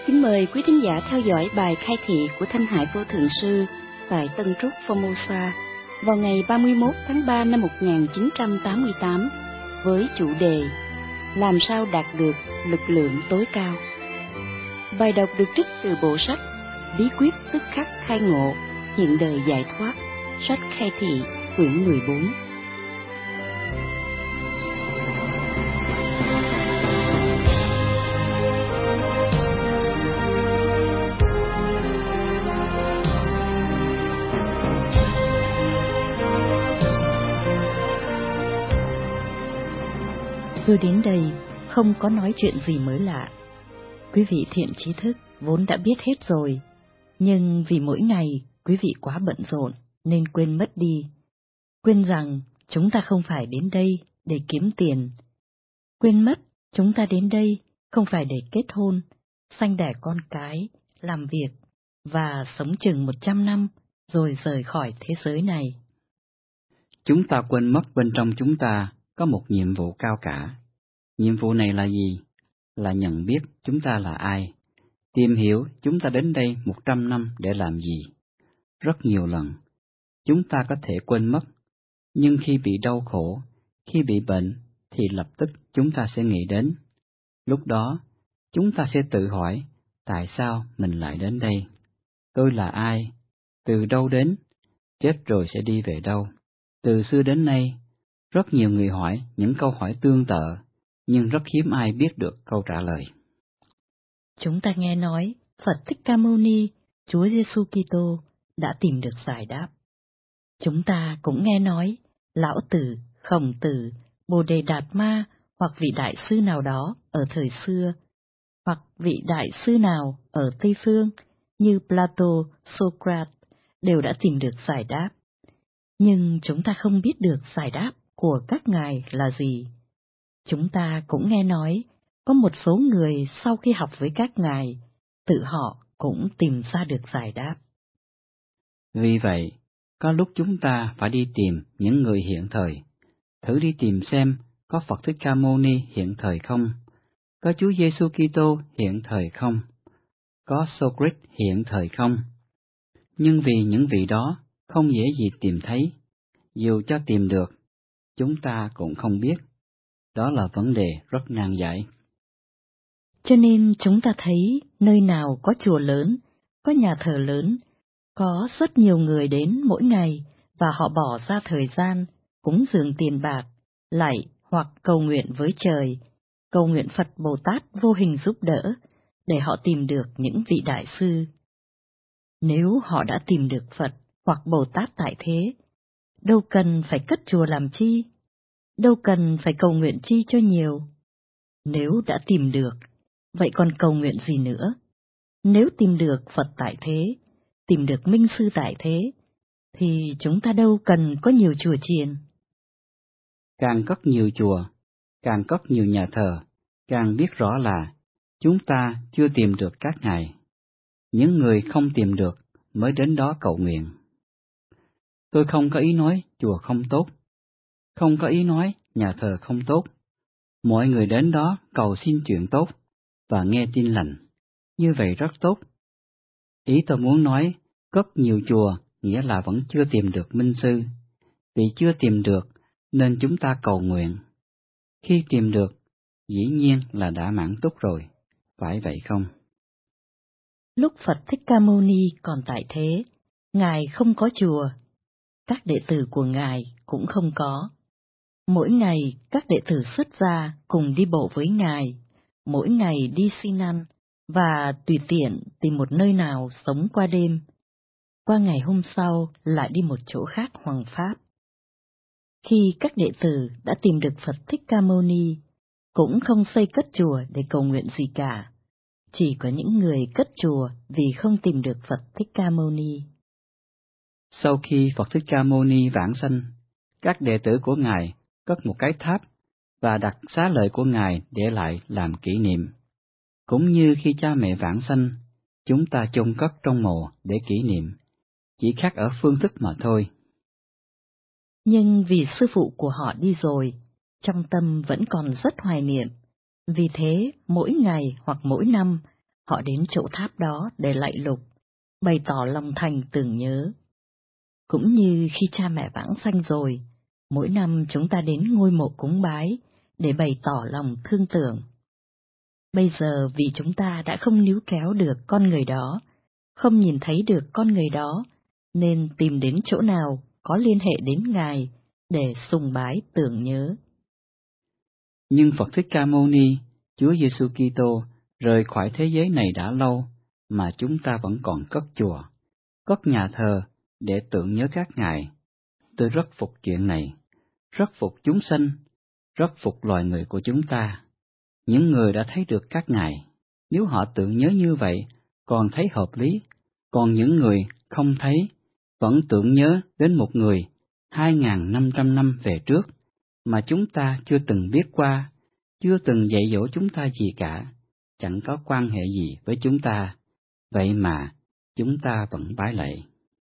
Kính mời quý thính giả theo dõi bài khai thị của Thanh Hải Vô Thượng Sư tại Tân Trúc Formosa vào ngày 31 tháng 3 năm 1988 với chủ đề Làm sao đạt được lực lượng tối cao. Bài đọc được trích từ bộ sách Bí quyết tức khắc khai ngộ, hiện đời giải thoát, sách khai thị quyển 14. Tôi đến đây không có nói chuyện gì mới lạ. Quý vị thiện trí thức vốn đã biết hết rồi, nhưng vì mỗi ngày quý vị quá bận rộn nên quên mất đi. Quên rằng chúng ta không phải đến đây để kiếm tiền. Quên mất chúng ta đến đây không phải để kết hôn, sanh đẻ con cái, làm việc và sống chừng 100 năm rồi rời khỏi thế giới này. Chúng ta quên mất bên trong chúng ta có một nhiệm vụ cao cả. Nhiệm vụ này là gì? Là nhận biết chúng ta là ai, tìm hiểu chúng ta đến đây 100 năm để làm gì. Rất nhiều lần, chúng ta có thể quên mất, nhưng khi bị đau khổ, khi bị bệnh, thì lập tức chúng ta sẽ nghĩ đến. Lúc đó, chúng ta sẽ tự hỏi, tại sao mình lại đến đây? Tôi là ai? Từ đâu đến? Chết rồi sẽ đi về đâu? Từ xưa đến nay, rất nhiều người hỏi những câu hỏi tương tự, nhưng rất hiếm ai biết được câu trả lời. Chúng ta nghe nói Phật Thích Ca Mâu Ni, Chúa Giêsu Kitô đã tìm được giải đáp. Chúng ta cũng nghe nói Lão Tử, Khổng Tử, Bồ Đề Đạt Ma hoặc vị đại sư nào đó ở thời xưa, hoặc vị đại sư nào ở Tây Phương như Plato, Socrates đều đã tìm được giải đáp. Nhưng chúng ta không biết được giải đáp của các ngài là gì. Chúng ta cũng nghe nói có một số người sau khi học với các ngài, tự họ cũng tìm ra được giải đáp. Vì vậy, có lúc chúng ta phải đi tìm những người hiện thời. Thử đi tìm xem có Phật Thích Ca Mâu Ni hiện thời không? Có Chúa Giêsu Kitô hiện thời không? Có Socrates hiện thời không? Nhưng vì những vị đó không dễ gì tìm thấy, dù cho tìm được, chúng ta cũng không biết. Đó là vấn đề rất nan giải. Cho nên chúng ta thấy nơi nào có chùa lớn, có nhà thờ lớn, có rất nhiều người đến mỗi ngày và họ bỏ ra thời gian cúng dường tiền bạc, lạy hoặc cầu nguyện với trời, cầu nguyện Phật Bồ Tát vô hình giúp đỡ để họ tìm được những vị đại sư. Nếu họ đã tìm được Phật hoặc Bồ Tát tại thế, đâu cần phải cất chùa làm chi, đâu cần phải cầu nguyện chi cho nhiều. Nếu đã tìm được, vậy còn cầu nguyện gì nữa? Nếu tìm được Phật tại thế, tìm được Minh Sư tại thế, thì chúng ta đâu cần có nhiều chùa chiền. Càng cất nhiều chùa, càng cất nhiều nhà thờ, càng biết rõ là chúng ta chưa tìm được các ngài. Những người không tìm được mới đến đó cầu nguyện. Tôi không có ý nói chùa không tốt, không có ý nói nhà thờ không tốt. Mọi người đến đó cầu xin chuyện tốt và nghe tin lành, như vậy rất tốt. Ý tôi muốn nói, cất nhiều chùa nghĩa là vẫn chưa tìm được Minh Sư. Vì chưa tìm được nên chúng ta cầu nguyện. Khi tìm được, dĩ nhiên là đã mãn túc rồi, phải vậy không? Lúc Phật Thích Ca Mâu Ni còn tại thế, Ngài không có chùa, các đệ tử của Ngài cũng không có. Mỗi ngày các đệ tử xuất gia cùng đi bộ với Ngài, mỗi ngày đi xin ăn và tùy tiện tìm một nơi nào sống qua đêm. Qua ngày hôm sau lại đi một chỗ khác hoằng pháp. Khi các đệ tử đã tìm được Phật Thích Ca Mâu Ni, cũng không xây cất chùa để cầu nguyện gì cả. Chỉ có những người cất chùa vì không tìm được Phật Thích Ca Mâu Ni. Sau khi Phật Thích Ca Mâu Ni vãng sanh, các đệ tử của Ngài cất một cái tháp và đặt xá lợi của Ngài để lại làm kỷ niệm. Cũng như khi cha mẹ vãng sanh, chúng ta chôn cất trong mộ để kỷ niệm, chỉ khác ở phương thức mà thôi. Nhưng vì sư phụ của họ đi rồi, trong tâm vẫn còn rất hoài niệm. Vì thế, mỗi ngày hoặc mỗi năm, họ đến chỗ tháp đó để lạy lục, bày tỏ lòng thành tưởng nhớ. Cũng như khi cha mẹ vãng sanh rồi, mỗi năm chúng ta đến ngôi mộ cúng bái để bày tỏ lòng thương tưởng. Bây giờ vì chúng ta đã không níu kéo được con người đó, không nhìn thấy được con người đó, nên tìm đến chỗ nào có liên hệ đến Ngài để sùng bái tưởng nhớ. Nhưng Phật Thích Ca Mâu Ni, Chúa Giêsu Kitô rời khỏi thế giới này đã lâu, mà chúng ta vẫn còn cất chùa, cất nhà thờ để tưởng nhớ các Ngài. Tôi rất phục chuyện này, rất phục chúng sanh, rất phục loài người của chúng ta. Những người đã thấy được các Ngài, nếu họ tưởng nhớ như vậy, còn thấy hợp lý, còn những người không thấy, vẫn tưởng nhớ đến một người 2.500 năm về trước, mà chúng ta chưa từng biết qua, chưa từng dạy dỗ chúng ta gì cả, chẳng có quan hệ gì với chúng ta, vậy mà chúng ta vẫn bái lạy.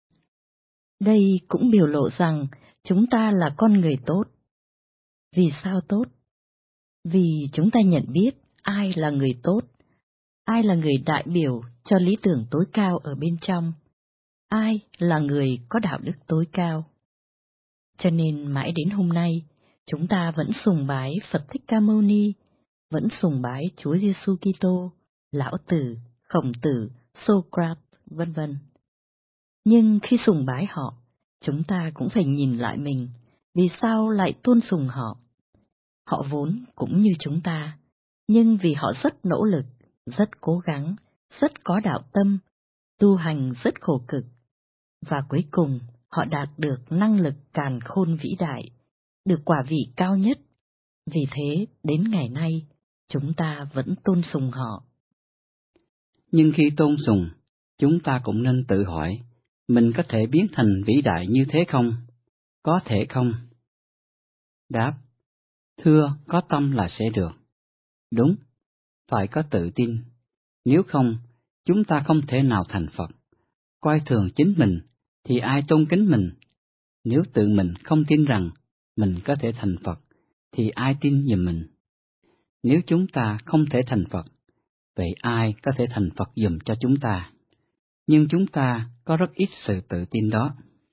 Đây cũng biểu lộ rằng chúng ta là con người tốt. Vì sao tốt? Vì chúng ta nhận biết ai là người tốt, ai là người đại biểu cho lý tưởng tối cao ở bên trong, ai là người có đạo đức tối cao. Cho nên mãi đến hôm nay, chúng ta vẫn sùng bái Phật Thích Ca Mâu Ni, vẫn sùng bái Chúa Giêsu Kitô, Lão Tử, Khổng Tử, Socrates, vân vân. Nhưng khi sùng bái họ, chúng ta cũng phải nhìn lại mình, vì sao lại tôn sùng họ? Họ vốn cũng như chúng ta, nhưng vì họ rất nỗ lực, rất cố gắng, rất có đạo tâm, tu hành rất khổ cực, và cuối cùng họ đạt được năng lực càn khôn vĩ đại, được quả vị cao nhất. Vì thế, đến ngày nay, chúng ta vẫn tôn sùng họ. Nhưng khi tôn sùng, chúng ta cũng nên tự hỏi, mình có thể biến thành vĩ đại như thế không? Có thể không? Đáp: thưa, có tâm là sẽ được. Đúng, phải có tự tin. Nếu không, chúng ta không thể nào thành Phật. Coi thường chính mình, thì ai tôn kính mình? Nếu tự mình không tin rằng mình có thể thành Phật, thì ai tin giùm mình? Nếu chúng ta không thể thành Phật, vậy ai có thể thành Phật giùm cho chúng ta? Nhưng chúng ta có rất ít sự tự tin đó.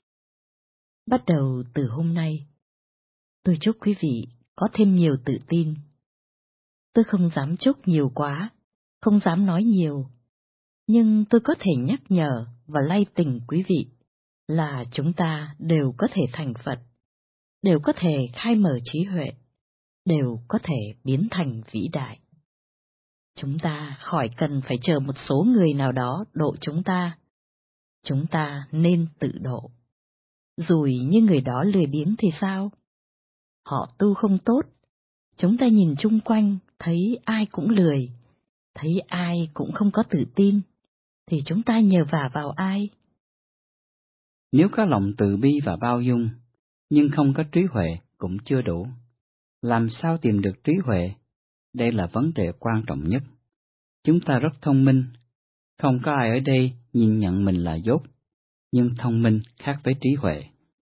Bắt đầu từ hôm nay, tôi chúc quý vị có thêm nhiều tự tin. Tôi không dám chúc nhiều quá, không dám nói nhiều, nhưng tôi có thể nhắc nhở và lay tỉnh quý vị là chúng ta đều có thể thành Phật, đều có thể khai mở trí huệ, đều có thể biến thành vĩ đại. Chúng ta khỏi cần phải chờ một số người nào đó độ chúng ta nên tự độ. Rồi như người đó lười biếng thì sao? Họ tu không tốt, chúng ta nhìn chung quanh thấy ai cũng lười, thấy ai cũng không có tự tin, thì chúng ta nhờ vả vào ai? Nếu có lòng từ bi và bao dung, nhưng không có trí huệ cũng chưa đủ. Làm sao tìm được trí huệ? Đây là vấn đề quan trọng nhất. Chúng ta rất thông minh, không có ai ở đây nhìn nhận mình là dốt, nhưng thông minh khác với trí huệ.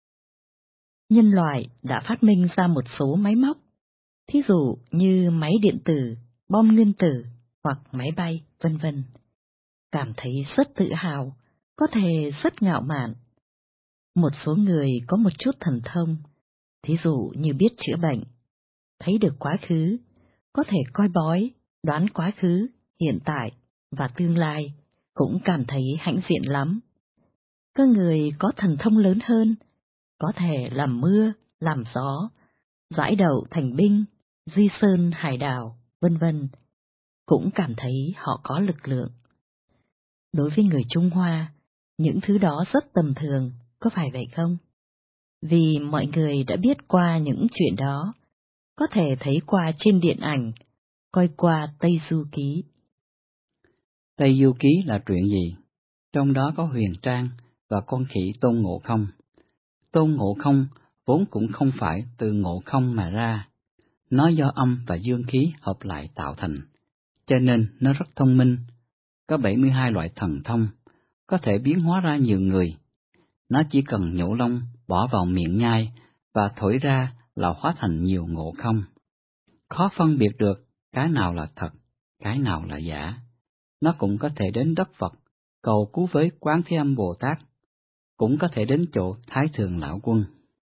Nhân loại đã phát minh ra một số máy móc, thí dụ như máy điện tử, bom nguyên tử hoặc máy bay, vân vân. Cảm thấy rất tự hào, có thể rất ngạo mạn. Một số người có một chút thần thông, thí dụ như biết chữa bệnh, thấy được quá khứ, có thể coi bói, đoán quá khứ, hiện tại và tương lai, cũng cảm thấy hãnh diện lắm. Có người có thần thông lớn hơn, có thể làm mưa, làm gió, giải đậu thành binh, di sơn hải đảo, vân vân, cũng cảm thấy họ có lực lượng. Đối với người Trung Hoa, những thứ đó rất tầm thường, có phải vậy không? Vì mọi người đã biết qua những chuyện đó, có thể thấy qua trên điện ảnh, coi qua Tây Du Ký. Tây Du Ký là chuyện gì? Trong đó có Huyền Trang và con khỉ Tôn Ngộ Không. Tôn Ngộ Không vốn cũng không phải từ ngộ không mà ra, nó do âm và dương khí hợp lại tạo thành, cho nên nó rất thông minh, có 72 loại thần thông, có thể biến hóa ra nhiều người. Nó chỉ cần nhổ lông, bỏ vào miệng nhai, và thổi ra là hóa thành nhiều Ngộ Không. Khó phân biệt được cái nào là thật, cái nào là giả. Nó cũng có thể đến đất Phật, cầu cứu với Quán Thế Âm Bồ Tát, cũng có thể đến chỗ Thái Thượng Lão Quân.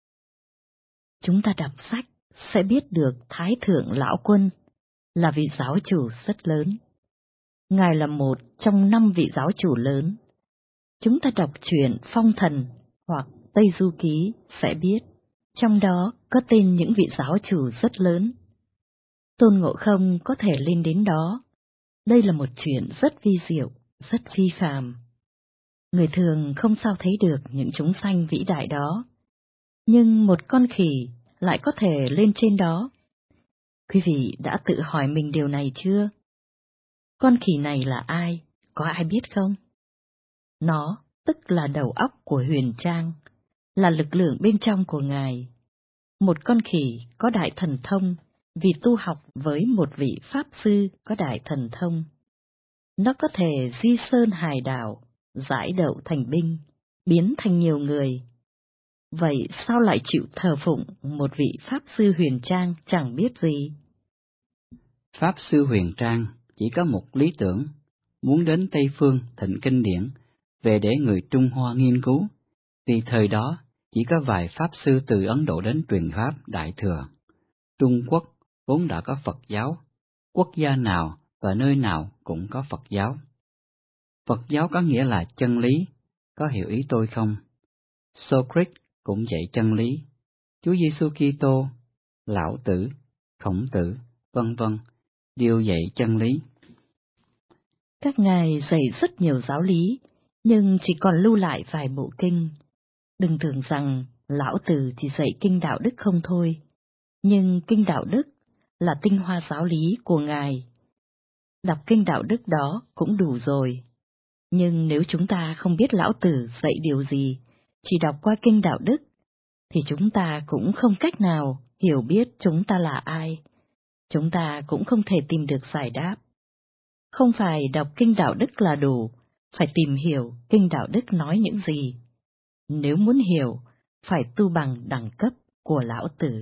Chúng ta đọc sách sẽ biết được Thái Thượng Lão Quân là vị giáo chủ rất lớn. Ngài là một trong 5 vị giáo chủ lớn. Chúng ta đọc truyện Phong Thần hoặc Tây Du Ký sẽ biết, trong đó có tên những vị giáo chủ rất lớn. Tôn Ngộ Không có thể lên đến đó. Đây là một chuyện rất vi diệu, rất phi phàm. Người thường không sao thấy được những chúng sanh vĩ đại đó, nhưng một con khỉ lại có thể lên trên đó. Quý vị đã tự hỏi mình điều này chưa? Con khỉ này là ai? Có ai biết không? Nó tức là đầu óc của Huyền Trang, là lực lượng bên trong của Ngài. Một con khỉ có đại thần thông vì tu học với một vị Pháp Sư có đại thần thông. Nó có thể di sơn hải đảo, giải đậu thành binh, biến thành nhiều người. Vậy sao lại chịu thờ phụng một vị Pháp Sư Huyền Trang chẳng biết gì? Pháp Sư Huyền Trang chỉ có một lý tưởng, muốn đến Tây Phương thịnh kinh điển, về để người Trung Hoa nghiên cứu, vì thời đó chỉ có vài Pháp Sư từ Ấn Độ đến truyền Pháp Đại Thừa. Trung Quốc vốn đã có Phật giáo, quốc gia nào và nơi nào cũng có Phật giáo. Phật giáo có nghĩa là chân lý, có hiểu ý tôi không? Socrates cũng dạy chân lý, Chúa Giêsu Kitô, Lão Tử, Khổng Tử, vân vân, đều dạy chân lý. Các ngài dạy rất nhiều giáo lý, nhưng chỉ còn lưu lại vài bộ kinh. Đừng tưởng rằng Lão Tử chỉ dạy kinh đạo đức không thôi, nhưng kinh đạo đức là tinh hoa giáo lý của ngài. Đọc kinh đạo đức đó cũng đủ rồi. Nhưng nếu chúng ta không biết Lão Tử dạy điều gì, chỉ đọc qua kinh đạo đức, thì chúng ta cũng không cách nào hiểu biết chúng ta là ai. Chúng ta cũng không thể tìm được giải đáp. Không phải đọc kinh đạo đức là đủ, phải tìm hiểu kinh đạo đức nói những gì. Nếu muốn hiểu, phải tu bằng đẳng cấp của Lão Tử.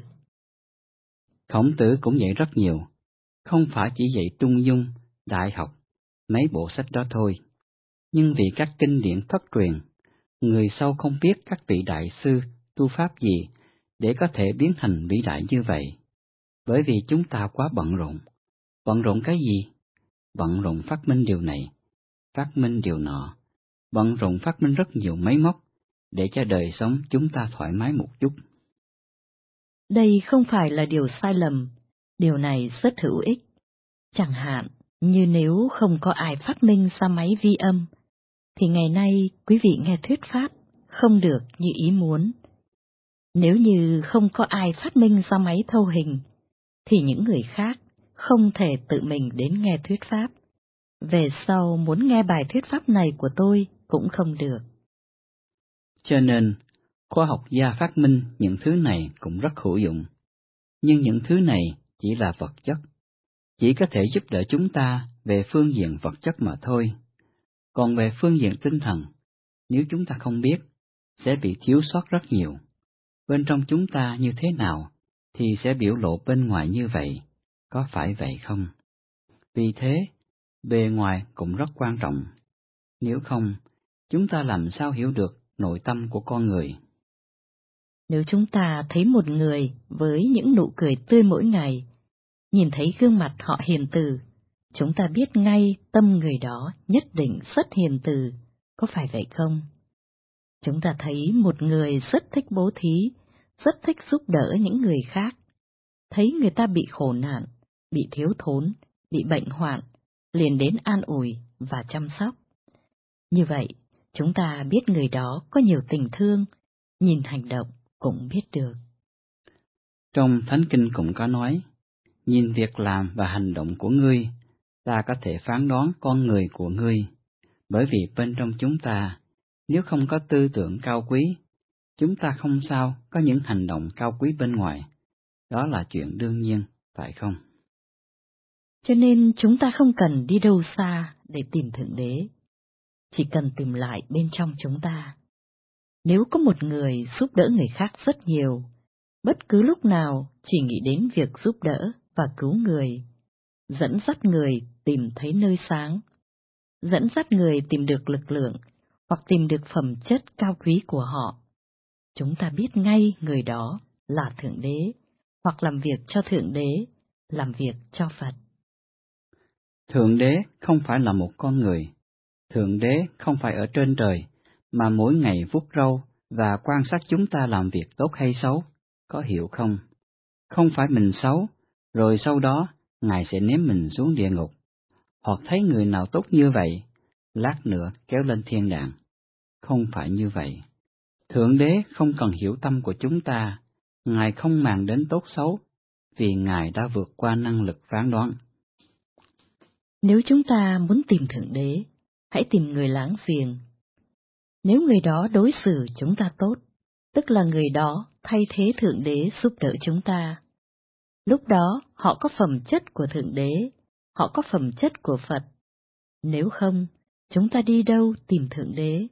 Khổng Tử cũng dạy rất nhiều, không phải chỉ dạy Trung Dung, Đại học, mấy bộ sách đó thôi. Nhưng vì các kinh điển thất truyền, người sau không biết các vị đại sư tu pháp gì để có thể biến thành vĩ đại như vậy. Bởi vì chúng ta quá bận rộn. Bận rộn cái gì? Bận rộn phát minh điều này, phát minh điều nọ, bận rộn phát minh rất nhiều máy móc, để cho đời sống chúng ta thoải mái một chút. Đây không phải là điều sai lầm, điều này rất hữu ích. Chẳng hạn như nếu không có ai phát minh ra máy vi âm, thì ngày nay quý vị nghe thuyết pháp không được như ý muốn. Nếu như không có ai phát minh ra máy thâu hình, thì những người khác không thể tự mình đến nghe thuyết pháp. Về sau muốn nghe bài thuyết pháp này của tôi cũng không được. Cho nên, khoa học gia phát minh những thứ này cũng rất hữu dụng. Nhưng những thứ này chỉ là vật chất, chỉ có thể giúp đỡ chúng ta về phương diện vật chất mà thôi. Còn về phương diện tinh thần, nếu chúng ta không biết, sẽ bị thiếu sót rất nhiều. Bên trong chúng ta như thế nào, thì sẽ biểu lộ bên ngoài như vậy, có phải vậy không? Vì thế, bề ngoài cũng rất quan trọng. Nếu không, chúng ta làm sao hiểu được nội tâm của con người? Nếu chúng ta thấy một người với những nụ cười tươi mỗi ngày, nhìn thấy gương mặt họ hiền từ, chúng ta biết ngay tâm người đó nhất định rất hiền từ, có phải vậy không? Chúng ta thấy một người rất thích bố thí, rất thích giúp đỡ những người khác. Thấy người ta bị khổ nạn, bị thiếu thốn, bị bệnh hoạn, liền đến an ủi và chăm sóc. Như vậy, chúng ta biết người đó có nhiều tình thương, nhìn hành động cũng biết được. Trong Thánh Kinh cũng có nói, nhìn việc làm và hành động của ngươi, ta có thể phán đoán con người của ngươi, bởi vì bên trong chúng ta, nếu không có tư tưởng cao quý, chúng ta không sao có những hành động cao quý bên ngoài. Đó là chuyện đương nhiên, phải không? Cho nên chúng ta không cần đi đâu xa để tìm Thượng Đế, chỉ cần tìm lại bên trong chúng ta. Nếu có một người giúp đỡ người khác rất nhiều, bất cứ lúc nào chỉ nghĩ đến việc giúp đỡ và cứu người, dẫn dắt người tìm thấy nơi sáng, dẫn dắt người tìm được lực lượng hoặc tìm được phẩm chất cao quý của họ. Chúng ta biết ngay người đó là Thượng Đế, hoặc làm việc cho Thượng Đế, làm việc cho Phật. Thượng Đế không phải là một con người. Thượng Đế không phải ở trên trời, mà mỗi ngày vuốt râu và quan sát chúng ta làm việc tốt hay xấu, có hiểu không? Không phải mình xấu, rồi sau đó Ngài sẽ ném mình xuống địa ngục, hoặc thấy người nào tốt như vậy, lát nữa kéo lên thiên đàng. Không phải như vậy. Thượng Đế không cần hiểu tâm của chúng ta, Ngài không màng đến tốt xấu, vì Ngài đã vượt qua năng lực phán đoán. Nếu chúng ta muốn tìm Thượng Đế, hãy tìm người láng giềng. Nếu người đó đối xử chúng ta tốt, tức là người đó thay thế Thượng Đế giúp đỡ chúng ta. Lúc đó họ có phẩm chất của Thượng Đế, họ có phẩm chất của Phật. Nếu không, chúng ta đi đâu tìm Thượng Đế?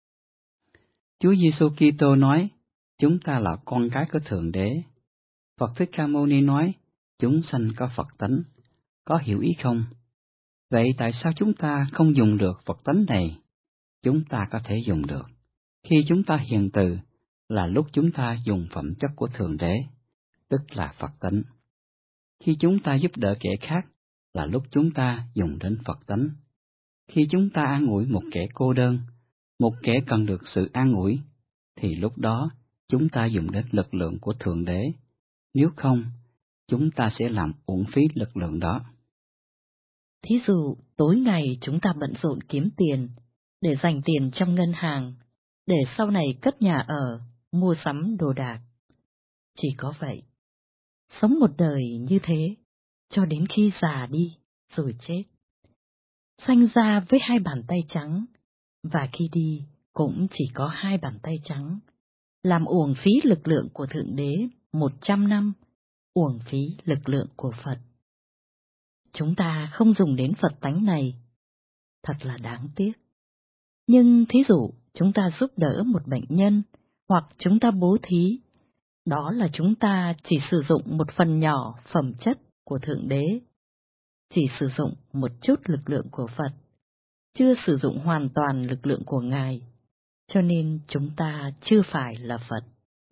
Chúa Giêsu Kitô nói, chúng ta là con cái của Thượng Đế. Phật Thích Ca Mâu Ni nói, chúng sanh có Phật tánh. Có hiểu ý không? Vậy tại sao chúng ta không dùng được Phật tánh này? Chúng ta có thể dùng được. Khi chúng ta hiền từ là lúc chúng ta dùng phẩm chất của Thượng Đế, tức là Phật tánh. Khi chúng ta giúp đỡ kẻ khác là lúc chúng ta dùng đến Phật tánh. Khi chúng ta an ủi một kẻ cô đơn, một kẻ cần được sự an ủi, thì lúc đó chúng ta dùng đến lực lượng của Thượng Đế. Nếu không, chúng ta sẽ làm uổng phí lực lượng đó. Thí dụ, tối ngày chúng ta bận rộn kiếm tiền, để dành tiền trong ngân hàng, để sau này cất nhà ở, mua sắm đồ đạc. Chỉ có vậy. Sống một đời như thế, cho đến khi già đi, rồi chết. Sanh ra với hai bàn tay trắng, và khi đi cũng chỉ có hai bàn tay trắng. Làm uổng phí lực lượng của Thượng Đế 100 năm, uổng phí lực lượng của Phật. Chúng ta không dùng đến Phật tánh này, thật là đáng tiếc. Nhưng thí dụ chúng ta giúp đỡ một bệnh nhân, hoặc chúng ta bố thí, đó là chúng ta chỉ sử dụng một phần nhỏ phẩm chất của Thượng Đế, chỉ sử dụng một chút lực lượng của Phật, chưa sử dụng hoàn toàn lực lượng của Ngài, cho nên chúng ta chưa phải là Phật.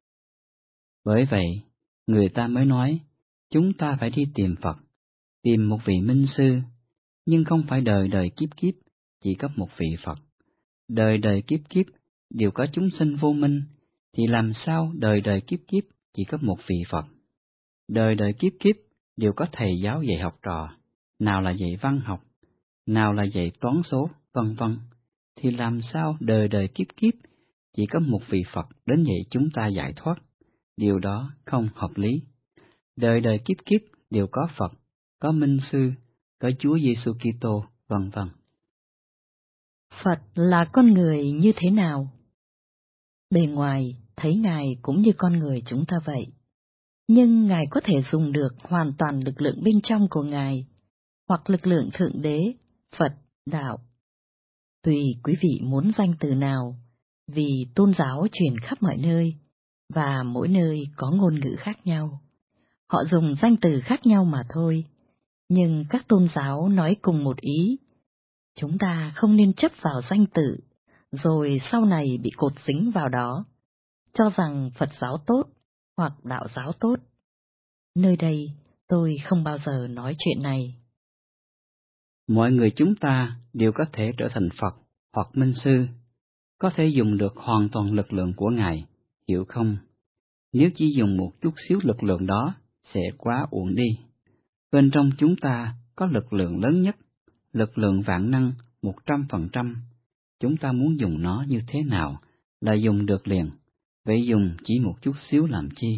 Bởi vậy, người ta mới nói, chúng ta phải đi tìm Phật, tìm một vị minh sư, nhưng không phải đời đời kiếp kiếp chỉ có một vị Phật. Đời đời kiếp kiếp đều có chúng sinh vô minh, thì làm sao đời đời kiếp kiếp chỉ có một vị Phật? Đời đời kiếp kiếp đều có thầy giáo dạy học trò, nào là dạy văn học, nào là dạy toán số, vân vân, thì làm sao đời đời kiếp kiếp chỉ có một vị Phật đến dạy chúng ta giải thoát? Điều đó không hợp lý. Đời đời kiếp kiếp đều có Phật, có Minh Sư, có Chúa Giêsu Kitô, vân vân. Phật là con người như thế nào? Bề ngoài thấy Ngài cũng như con người chúng ta vậy, nhưng Ngài có thể dùng được hoàn toàn lực lượng bên trong của Ngài, hoặc lực lượng Thượng Đế, Phật, Đạo. Tùy quý vị muốn danh từ nào, vì tôn giáo truyền khắp mọi nơi, và mỗi nơi có ngôn ngữ khác nhau. Họ dùng danh từ khác nhau mà thôi, nhưng các tôn giáo nói cùng một ý. Chúng ta không nên chấp vào danh từ, rồi sau này bị cột dính vào đó, cho rằng Phật giáo tốt hoặc Đạo giáo tốt. Nơi đây tôi không bao giờ nói chuyện này. Mọi người chúng ta đều có thể trở thành Phật hoặc Minh Sư, có thể dùng được hoàn toàn lực lượng của Ngài, hiểu không? Nếu chỉ dùng một chút xíu lực lượng đó, sẽ quá uổng đi. Bên trong chúng ta có lực lượng lớn nhất, lực lượng vạn năng 100%. Chúng ta muốn dùng nó như thế nào là dùng được liền, vậy dùng chỉ một chút xíu làm chi?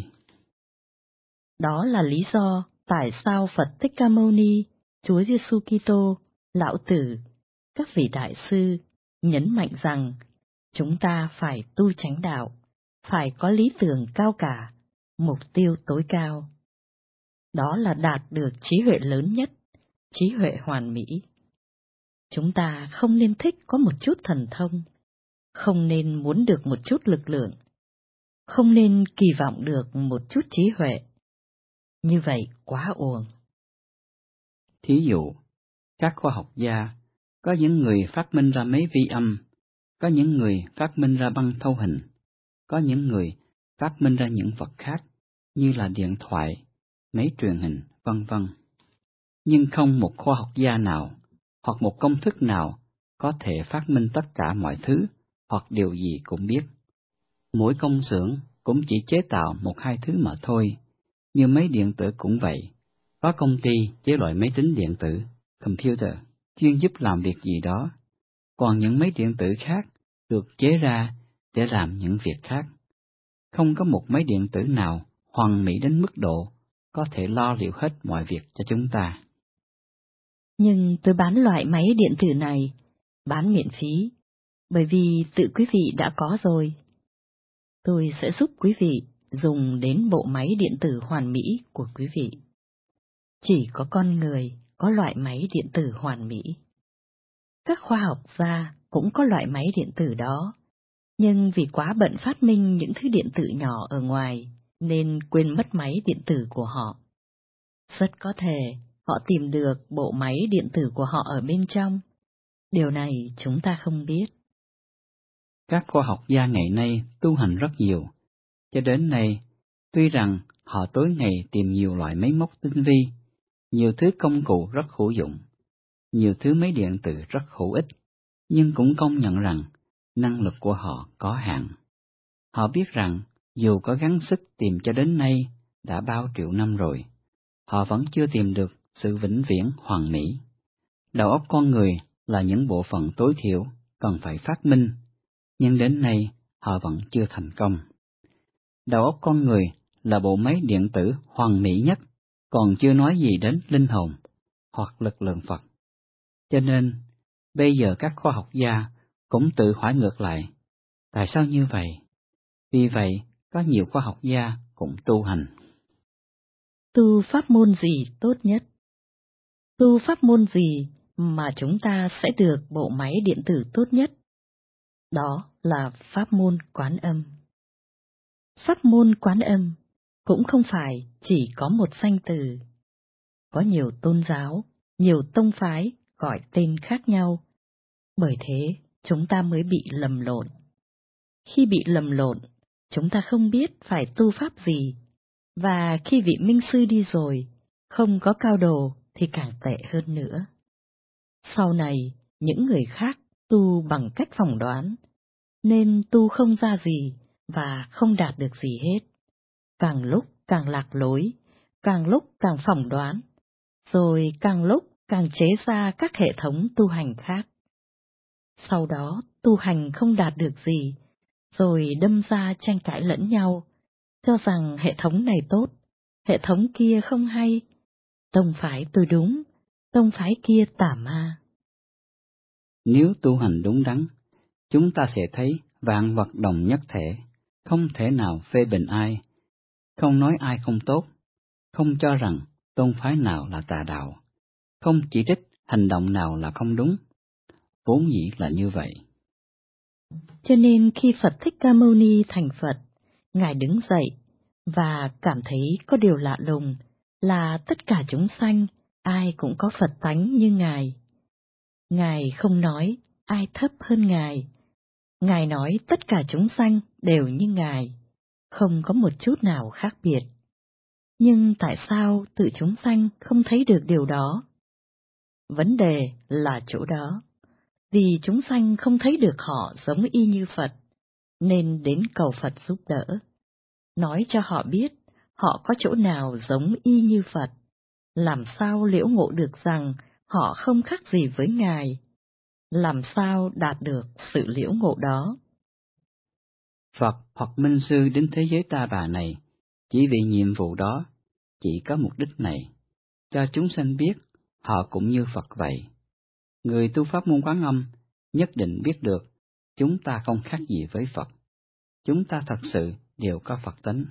Đó là lý do tại sao Phật Thích Ca Mâu Ni, Chúa Giêsu Kitô, Lão Tử, các vị đại sư nhấn mạnh rằng chúng ta phải tu chánh đạo, phải có lý tưởng cao cả, mục tiêu tối cao. Đó là đạt được trí huệ lớn nhất, trí huệ hoàn mỹ. Chúng ta không nên thích có một chút thần thông, không nên muốn được một chút lực lượng, không nên kỳ vọng được một chút trí huệ. Như vậy quá uổng. Thí dụ, các khoa học gia Có những người phát minh ra máy vi âm, có những người phát minh ra băng thâu hình, có những người phát minh ra những vật khác như là điện thoại, máy truyền hình, vân vân. Nhưng không một khoa học gia nào hoặc một công thức nào có thể phát minh tất cả mọi thứ hoặc điều gì cũng biết. Mỗi công xưởng cũng chỉ chế tạo một hai thứ mà thôi, như máy điện tử cũng vậy. Có công ty chế loại máy tính điện tử, computer, chuyên giúp làm việc gì đó, còn những máy điện tử khác được chế ra để làm những việc khác. Không có một máy điện tử nào hoàn mỹ đến mức độ có thể lo liệu hết mọi việc cho chúng ta. Nhưng tôi bán loại máy điện tử này, bán miễn phí, bởi vì tự quý vị đã có rồi. Tôi sẽ giúp quý vị dùng đến bộ máy điện tử hoàn mỹ của quý vị. Chỉ có con người có loại máy điện tử hoàn mỹ. Các khoa học gia cũng có loại máy điện tử đó, nhưng vì quá bận phát minh những thứ điện tử nhỏ ở ngoài, nên quên mất máy điện tử của họ. Rất có thể họ tìm được bộ máy điện tử của họ ở bên trong. Điều này chúng ta không biết. Các khoa học gia ngày nay tu hành rất nhiều, cho đến nay, tuy rằng họ tối ngày tìm nhiều loại máy móc tinh vi, nhiều thứ công cụ rất hữu dụng, nhiều thứ máy điện tử rất hữu ích, nhưng cũng công nhận rằng năng lực của họ có hạn. Họ biết rằng dù có gắng sức tìm cho đến nay đã bao triệu năm rồi, họ vẫn chưa tìm được sự vĩnh viễn hoàn mỹ. Đầu óc con người là những bộ phận tối thiểu cần phải phát minh, nhưng đến nay họ vẫn chưa thành công. Đầu óc con người là bộ máy điện tử hoàn mỹ nhất, còn chưa nói gì đến linh hồn hoặc lực lượng Phật. Cho nên, bây giờ các khoa học gia cũng tự hỏi ngược lại, tại sao như vậy? Vì vậy, có nhiều khoa học gia cũng tu hành. Tu pháp môn gì tốt nhất? Tu pháp môn gì mà chúng ta sẽ được bộ máy điện tử tốt nhất? Đó là pháp môn Quán Âm. Pháp môn Quán Âm cũng không phải chỉ có một danh từ. Có nhiều tôn giáo, nhiều tông phái gọi tên khác nhau. Bởi thế, chúng ta mới bị lầm lộn. Khi bị lầm lộn, chúng ta không biết phải tu pháp gì, và khi vị minh sư đi rồi, không có cao đồ thì càng tệ hơn nữa. Sau này, những người khác tu bằng cách phỏng đoán, nên tu không ra gì và không đạt được gì hết. Càng lúc càng lạc lối, càng lúc càng phỏng đoán, rồi càng lúc càng chế ra các hệ thống tu hành khác. Sau đó tu hành không đạt được gì, rồi đâm ra tranh cãi lẫn nhau, cho rằng hệ thống này tốt, hệ thống kia không hay, tông phái tôi đúng, tông phái kia tà ma. Nếu tu hành đúng đắn, chúng ta sẽ thấy vạn vật đồng nhất thể, không thể nào phê bình ai, không nói ai không tốt, không cho rằng tôn phái nào là tà đạo, không chỉ trích hành động nào là không đúng, vốn dĩ là như vậy. Cho nên khi Phật Thích Ca Mâu Ni thành Phật, Ngài đứng dậy và cảm thấy có điều lạ lùng là tất cả chúng sanh ai cũng có Phật tánh như Ngài. Ngài không nói ai thấp hơn Ngài. Ngài nói tất cả chúng sanh đều như Ngài, không có một chút nào khác biệt. Nhưng tại sao tự chúng sanh không thấy được điều đó? Vấn đề là chỗ đó. Vì chúng sanh không thấy được họ giống y như Phật, nên đến cầu Phật giúp đỡ. Nói cho họ biết họ có chỗ nào giống y như Phật, làm sao liễu ngộ được rằng họ không khác gì với Ngài, làm sao đạt được sự liễu ngộ đó. Phật hoặc Minh Sư đến thế giới ta bà này, chỉ vì nhiệm vụ đó, chỉ có mục đích này, cho chúng sanh biết họ cũng như Phật vậy. Người tu pháp môn Quán Âm nhất định biết được chúng ta không khác gì với Phật. Chúng ta thật sự đều có Phật tánh.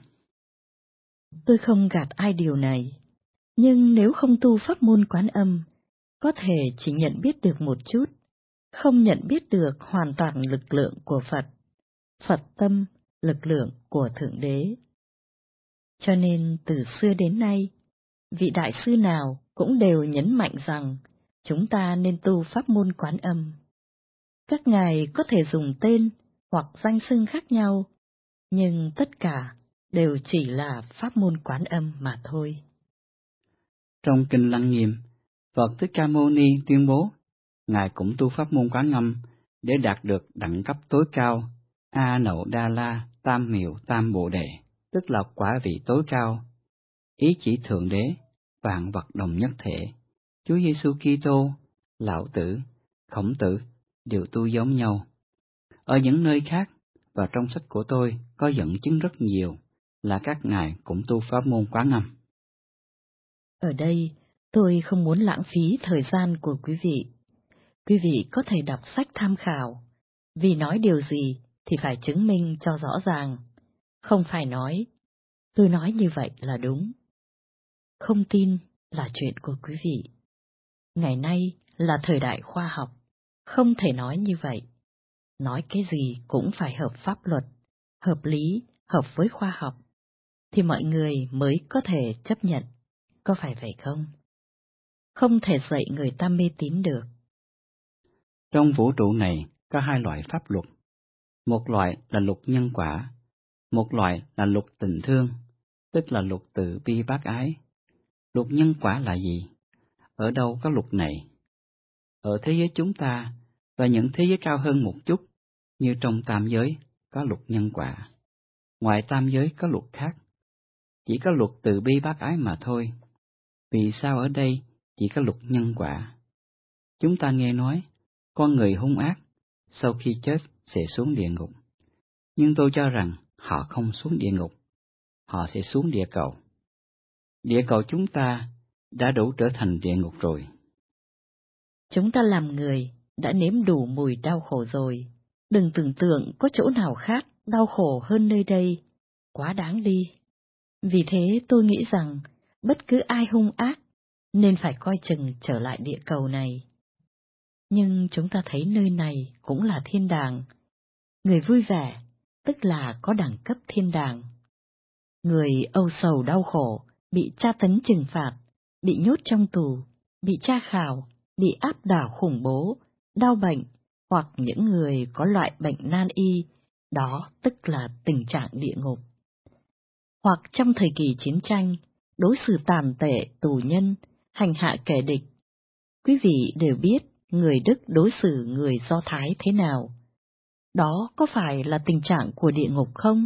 Tôi không gạt ai điều này, nhưng nếu không tu pháp môn Quán Âm, có thể chỉ nhận biết được một chút, không nhận biết được hoàn toàn lực lượng của Phật, Phật tâm, lực lượng của Thượng Đế. Cho nên từ xưa đến nay, vị đại sư nào cũng đều nhấn mạnh rằng chúng ta nên tu pháp môn Quán Âm. Các ngài có thể dùng tên hoặc danh xưng khác nhau, nhưng tất cả đều chỉ là pháp môn Quán Âm mà thôi. Trong Kinh Lăng Nghiêm, Phật Thích Ca Mâu Ni tuyên bố, Ngài cũng tu pháp môn Quán Âm để đạt được đẳng cấp tối cao A Nậu Đa La Tam Miệu Tam Bồ Đề, tức là quả vị tối cao. Ý chỉ Thượng Đế, vạn vật đồng nhất thể, Chúa Giêsu Kitô, Lão Tử, Khổng Tử đều tu giống nhau. Ở những nơi khác và trong sách của tôi có dẫn chứng rất nhiều là các ngài cũng tu pháp môn Quán Âm. Ở đây, tôi không muốn lãng phí thời gian của quý vị. Quý vị có thể đọc sách tham khảo, vì nói điều gì thì phải chứng minh cho rõ ràng, không phải nói, tôi nói như vậy là đúng. Không tin là chuyện của quý vị. Ngày nay là thời đại khoa học, không thể nói như vậy. Nói cái gì cũng phải hợp pháp luật, hợp lý, hợp với khoa học, thì mọi người mới có thể chấp nhận, có phải vậy không? Không thể dạy người ta mê tín được. Trong vũ trụ này có hai loại pháp luật. Một loại là luật nhân quả, một loại là luật tình thương, tức là luật từ bi bác ái. Luật nhân quả là gì? Ở đâu có luật này? Ở thế giới chúng ta và những thế giới cao hơn một chút, như trong tam giới, có luật nhân quả. Ngoài tam giới có luật khác. Chỉ có luật từ bi bác ái mà thôi. Vì sao ở đây chỉ có luật nhân quả? Chúng ta nghe nói, con người hung ác, sau khi chết sẽ xuống địa ngục. Nhưng tôi cho rằng họ không xuống địa ngục, họ sẽ xuống địa cầu. Địa cầu chúng ta đã đủ trở thành địa ngục rồi. Chúng ta làm người đã nếm đủ mùi đau khổ rồi, đừng tưởng tượng có chỗ nào khác đau khổ hơn nơi đây, quá đáng đi. Vì thế tôi nghĩ rằng bất cứ ai hung ác nên phải coi chừng trở lại địa cầu này. Nhưng chúng ta thấy nơi này cũng là thiên đàng. Người vui vẻ, tức là có đẳng cấp thiên đàng. Người âu sầu đau khổ, bị tra tấn trừng phạt, bị nhốt trong tù, bị tra khảo, bị áp đảo khủng bố, đau bệnh, hoặc những người có loại bệnh nan y, đó tức là tình trạng địa ngục. Hoặc trong thời kỳ chiến tranh, đối xử tàn tệ tù nhân, hành hạ kẻ địch. Quý vị đều biết người Đức đối xử người Do Thái thế nào. Đó có phải là tình trạng của địa ngục không?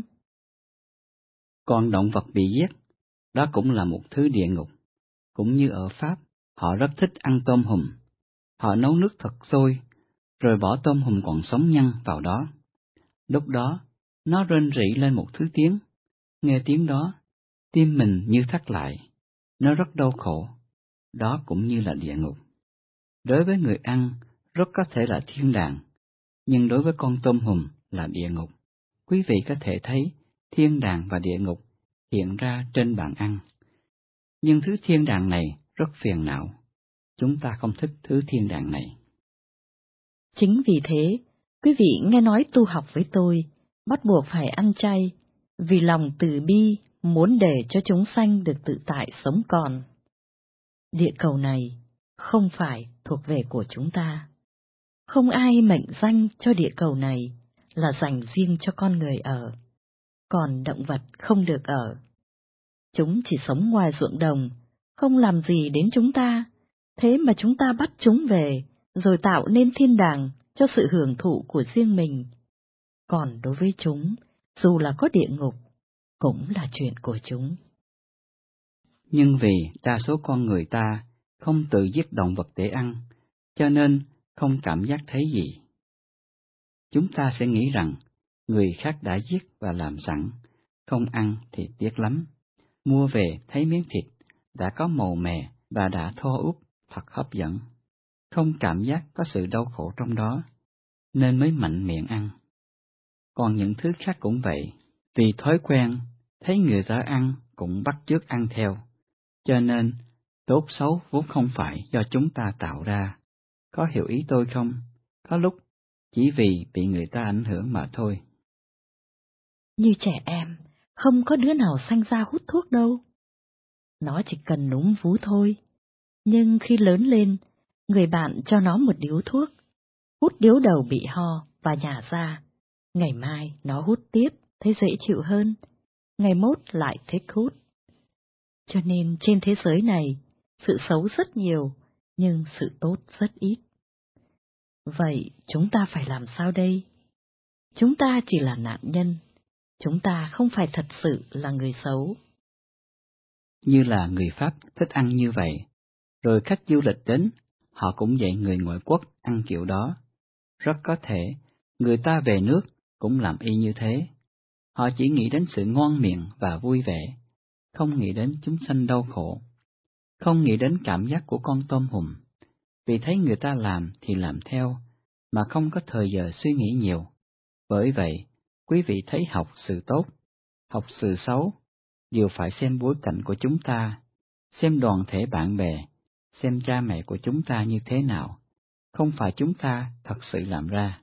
Còn động vật bị giết, đó cũng là một thứ địa ngục. Cũng như ở Pháp, họ rất thích ăn tôm hùm. Họ nấu nước thật sôi, rồi bỏ tôm hùm còn sống nhăn vào đó. Lúc đó, nó rên rỉ lên một thứ tiếng. Nghe tiếng đó, tim mình như thắt lại. Nó rất đau khổ. Đó cũng như là địa ngục. Đối với người ăn, rất có thể là thiên đàng. Nhưng đối với con tôm hùm là địa ngục. Quý vị có thể thấy thiên đàng và địa ngục hiện ra trên bàn ăn. Nhưng thứ thiên đàng này rất phiền não. Chúng ta không thích thứ thiên đàng này. Chính vì thế, quý vị nghe nói tu học với tôi, bắt buộc phải ăn chay, vì lòng từ bi muốn để cho chúng sanh được tự tại sống còn. Địa cầu này không phải thuộc về của chúng ta. Không ai mệnh danh cho địa cầu này là dành riêng cho con người ở, còn động vật không được ở. Chúng chỉ sống ngoài ruộng đồng, không làm gì đến chúng ta, thế mà chúng ta bắt chúng về, rồi tạo nên thiên đàng cho sự hưởng thụ của riêng mình. Còn đối với chúng, dù là có địa ngục, cũng là chuyện của chúng. Nhưng vì đa số con người ta không tự giết động vật để ăn, cho nên không cảm giác thấy gì. Chúng ta sẽ nghĩ rằng người khác đã giết và làm sẵn, không ăn thì tiếc lắm. Mua về thấy miếng thịt đã có màu mè và đã thô úp, thật hấp dẫn. Không cảm giác có sự đau khổ trong đó, nên mới mạnh miệng ăn. Còn những thứ khác cũng vậy, vì thói quen, thấy người ta ăn cũng bắt chước ăn theo. Cho nên, tốt xấu vốn không phải do chúng ta tạo ra. Có hiểu ý tôi không? Có lúc, chỉ vì bị người ta ảnh hưởng mà thôi. Như trẻ em, không có đứa nào sanh ra hút thuốc đâu. Nó chỉ cần núm vú thôi. Nhưng khi lớn lên, Người bạn cho nó một điếu thuốc, hút điếu đầu bị ho và nhả ra. Ngày mai nó hút tiếp, thấy dễ chịu hơn. Ngày mốt lại thích hút. Cho nên trên thế giới này, sự xấu rất nhiều, nhưng sự tốt rất ít. Vậy chúng ta phải làm sao đây? Chúng ta chỉ là nạn nhân. Chúng ta không phải thật sự là người xấu. Như là người Pháp thích ăn như vậy, rồi khách du lịch đến, họ cũng dạy người ngoại quốc ăn kiểu đó. Rất có thể, người ta về nước cũng làm y như thế. Họ chỉ nghĩ đến sự ngon miệng và vui vẻ, không nghĩ đến chúng sanh đau khổ, không nghĩ đến cảm giác của con tôm hùm. Vì thấy người ta làm thì làm theo, mà không có thời giờ suy nghĩ nhiều. Bởi vậy, quý vị thấy học sự tốt, học sự xấu, đều phải xem bối cảnh của chúng ta, xem đoàn thể bạn bè, xem cha mẹ của chúng ta như thế nào, không phải chúng ta thật sự làm ra.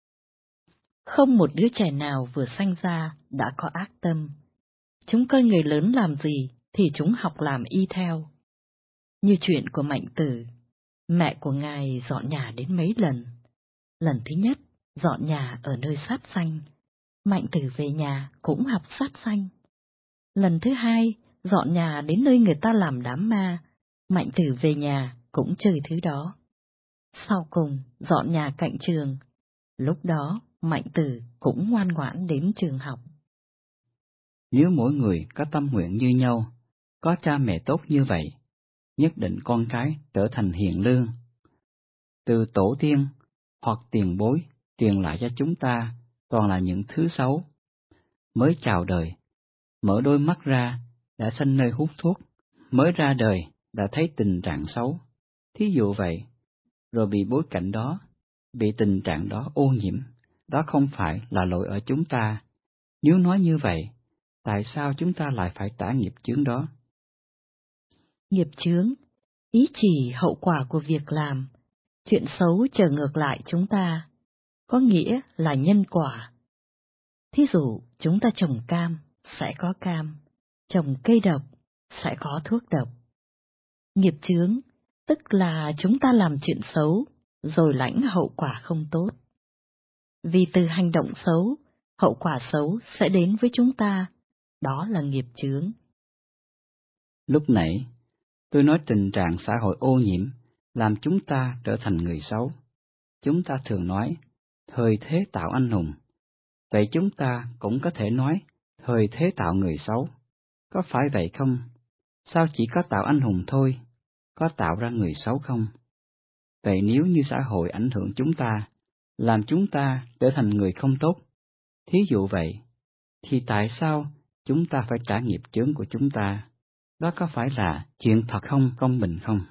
Không một đứa trẻ nào vừa sanh ra đã có ác tâm. Chúng coi người lớn làm gì thì chúng học làm y theo. Như chuyện của Mạnh Tử, mẹ của ngài dọn nhà đến mấy lần. Lần thứ nhất, dọn nhà ở nơi sát sanh, Mạnh Tử về nhà cũng học sát sanh. Lần thứ hai, dọn nhà đến nơi người ta làm đám ma, Mạnh Tử về nhà cũng chơi thứ đó. Sau cùng, dọn nhà cạnh trường, lúc đó Mạnh Tử cũng ngoan ngoãn đến trường học. Nếu mỗi người có tâm nguyện như nhau, có cha mẹ tốt như vậy, nhất định con cái trở thành hiền lương. Từ tổ tiên hoặc tiền bối truyền lại cho chúng ta toàn là những thứ xấu. Mới chào đời, mở đôi mắt ra đã sanh nơi hút thuốc, mới ra đời đã thấy tình trạng xấu. Thí dụ vậy, rồi bị bối cảnh đó, bị tình trạng đó ô nhiễm, đó không phải là lỗi ở chúng ta. Nếu nói như vậy, tại sao chúng ta lại phải trả nghiệp chướng đó? Nghiệp chướng, ý chỉ hậu quả của việc làm, chuyện xấu trở ngược lại chúng ta, có nghĩa là nhân quả. Thí dụ, chúng ta trồng cam, sẽ có cam, trồng cây độc, sẽ có thuốc độc. Nghiệp chướng, tức là chúng ta làm chuyện xấu, rồi lãnh hậu quả không tốt. Vì từ hành động xấu, hậu quả xấu sẽ đến với chúng ta, đó là nghiệp chướng. Lúc nãy, tôi nói tình trạng xã hội ô nhiễm làm chúng ta trở thành người xấu. Chúng ta thường nói, thời thế tạo anh hùng. Vậy chúng ta cũng có thể nói, thời thế tạo người xấu. Có phải vậy không? Sao chỉ có tạo anh hùng thôi? Có tạo ra người xấu không? Vậy nếu như xã hội ảnh hưởng chúng ta, làm chúng ta trở thành người không tốt, thí dụ vậy, thì tại sao chúng ta phải trả nghiệp chướng của chúng ta? Đó có phải là chuyện thật không công bình không?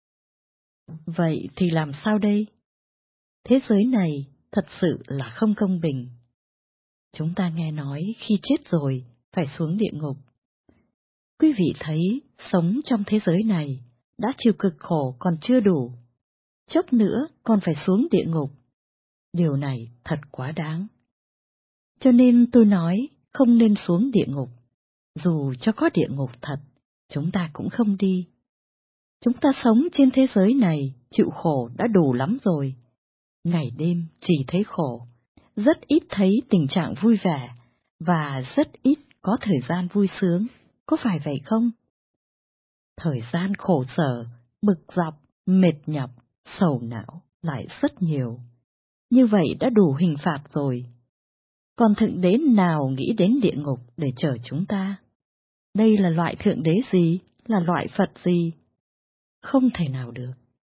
Vậy thì làm sao đây? Thế giới này thật sự là không công bình. Chúng ta nghe nói khi chết rồi phải xuống địa ngục. Quý vị thấy sống trong thế giới này đã chịu cực khổ còn chưa đủ, chốc nữa còn phải xuống địa ngục. Điều này thật quá đáng. Cho nên tôi nói không nên xuống địa ngục. Dù cho có địa ngục thật, chúng ta cũng không đi. Chúng ta sống trên thế giới này chịu khổ đã đủ lắm rồi. Ngày đêm chỉ thấy khổ, rất ít thấy tình trạng vui vẻ, và rất ít có thời gian vui sướng, có phải vậy không? Thời gian khổ sở, bực dọc, mệt nhọc, sầu não lại rất nhiều. Như vậy đã đủ hình phạt rồi. Còn Thượng Đế nào nghĩ đến địa ngục để chờ chúng ta? Đây là loại Thượng Đế gì? Là loại Phật gì? Không thể nào được.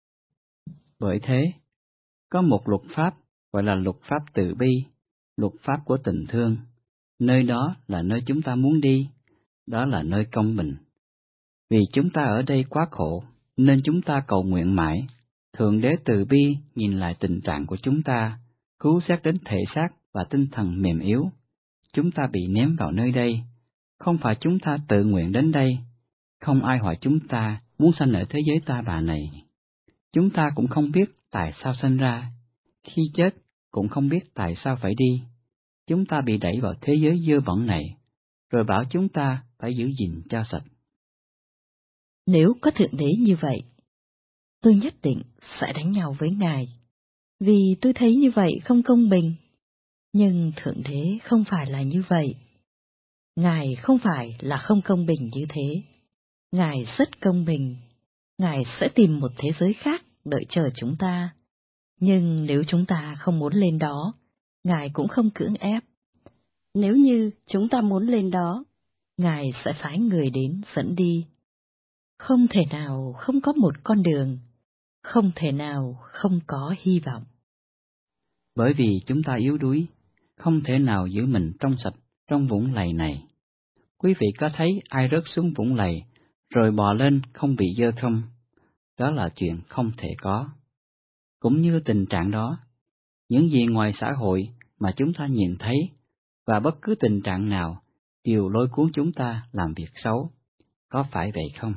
Bởi thế, có một luật pháp gọi là luật pháp từ bi, luật pháp của tình thương. Nơi đó là nơi chúng ta muốn đi, đó là nơi công bình. Vì chúng ta ở đây quá khổ, nên chúng ta cầu nguyện mãi. Thượng Đế từ bi nhìn lại tình trạng của chúng ta, cứu xét đến thể xác và tinh thần mềm yếu. Chúng ta bị ném vào nơi đây, không phải chúng ta tự nguyện đến đây, không ai hỏi chúng ta muốn sanh ở thế giới ta bà này. Chúng ta cũng không biết tại sao sinh ra, khi chết cũng không biết tại sao phải đi. Chúng ta bị đẩy vào thế giới dơ bẩn này, rồi bảo chúng ta phải giữ gìn cho sạch. Nếu có Thượng Đế như vậy, tôi nhất định sẽ đánh nhau với Ngài, vì tôi thấy như vậy không công bình. Nhưng Thượng Đế không phải là như vậy. Ngài không phải là không công bình như thế. Ngài rất công bình. Ngài sẽ tìm một thế giới khác đợi chờ chúng ta. Nhưng nếu chúng ta không muốn lên đó, Ngài cũng không cưỡng ép. Nếu như chúng ta muốn lên đó, Ngài sẽ phái người đến dẫn đi. Không thể nào không có một con đường, không thể nào không có hy vọng. Bởi vì chúng ta yếu đuối, không thể nào giữ mình trong sạch trong vũng lầy này. Quý vị có thấy ai rớt xuống vũng lầy, rồi bò lên không bị dơ không? Đó là chuyện không thể có. Cũng như tình trạng đó, những gì ngoài xã hội mà chúng ta nhìn thấy, và bất cứ tình trạng nào, đều lôi cuốn chúng ta làm việc xấu. Có phải vậy không?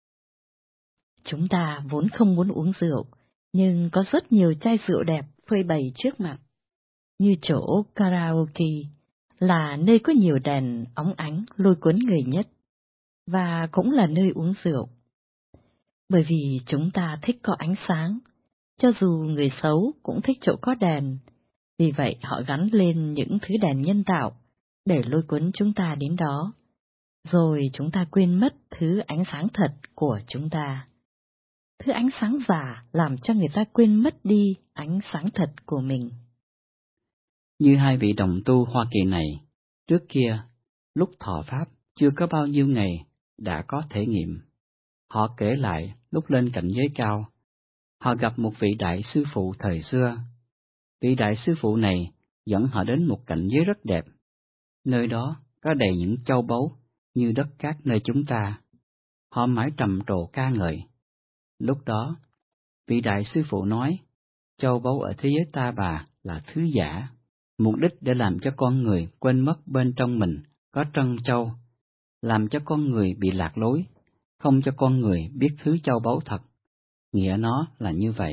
Chúng ta vốn không muốn uống rượu, nhưng có rất nhiều chai rượu đẹp phơi bày trước mặt. Như chỗ karaoke, là nơi có nhiều đèn óng ánh lôi cuốn người nhất, và cũng là nơi uống rượu. Bởi vì chúng ta thích có ánh sáng, cho dù người xấu cũng thích chỗ có đèn, vì vậy họ gắn lên những thứ đèn nhân tạo để lôi cuốn chúng ta đến đó, rồi chúng ta quên mất thứ ánh sáng thật của chúng ta. Thứ ánh sáng giả làm cho người ta quên mất đi ánh sáng thật của mình. Như hai vị đồng tu Hoa Kỳ này, trước kia, lúc thọ Pháp chưa có bao nhiêu ngày, đã có thể nghiệm. Họ kể lại lúc lên cảnh giới cao, họ gặp một vị đại sư phụ thời xưa. Vị đại sư phụ này dẫn họ đến một cảnh giới rất đẹp. Nơi đó có đầy những châu báu như đất cát nơi chúng ta. Họ mãi trầm trồ ca ngợi. Lúc đó, vị đại sư phụ nói, châu báu ở thế giới ta bà là thứ giả, mục đích để làm cho con người quên mất bên trong mình có trân châu, làm cho con người bị lạc lối, không cho con người biết thứ châu báu thật. Nghĩa nó là như vậy.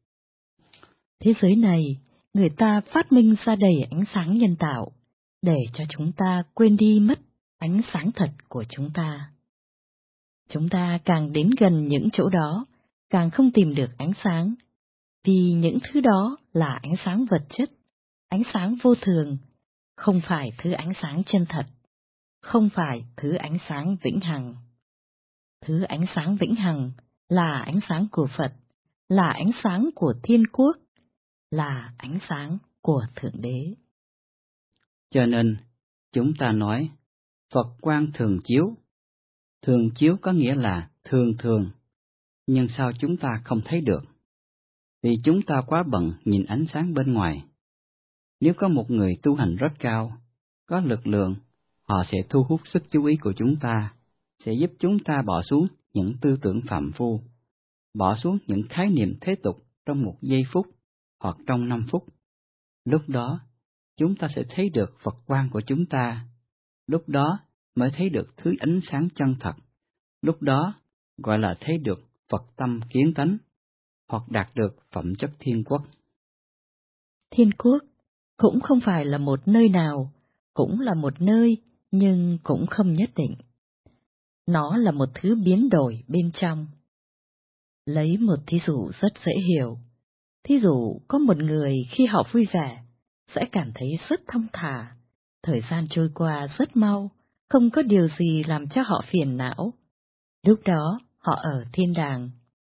Thế giới này, người ta phát minh ra đầy ánh sáng nhân tạo, để cho chúng ta quên đi mất ánh sáng thật của chúng ta. Chúng ta càng đến gần những chỗ đó, càng không tìm được ánh sáng, vì những thứ đó là ánh sáng vật chất, ánh sáng vô thường, không phải thứ ánh sáng chân thật, không phải thứ ánh sáng vĩnh hằng. Thứ ánh sáng vĩnh hằng là ánh sáng của Phật, là ánh sáng của Thiên Quốc, là ánh sáng của Thượng Đế. Cho nên, chúng ta nói, Phật quang thường chiếu. Thường chiếu có nghĩa là thường thường, nhưng sao chúng ta không thấy được? Vì chúng ta quá bận nhìn ánh sáng bên ngoài. Nếu có một người tu hành rất cao, có lực lượng, họ sẽ thu hút sức chú ý của chúng ta, sẽ giúp chúng ta bỏ xuống những tư tưởng phạm phu, bỏ xuống những khái niệm thế tục trong một giây phút hoặc trong 5 phút. Lúc đó, chúng ta sẽ thấy được Phật quang của chúng ta. Lúc đó mới thấy được thứ ánh sáng chân thật. Lúc đó gọi là thấy được Phật tâm kiến tánh, hoặc đạt được phẩm chất thiên quốc. Thiên Quốc cũng không phải là một nơi nào, cũng là một nơi, nhưng cũng không nhất định. Nó là một thứ biến đổi bên trong. Lấy một thí dụ rất dễ hiểu. Thí dụ có một người khi họ vui vẻ, sẽ cảm thấy rất thong thả, thời gian trôi qua rất mau, không có điều gì làm cho họ phiền não. Lúc đó họ ở thiên đàng.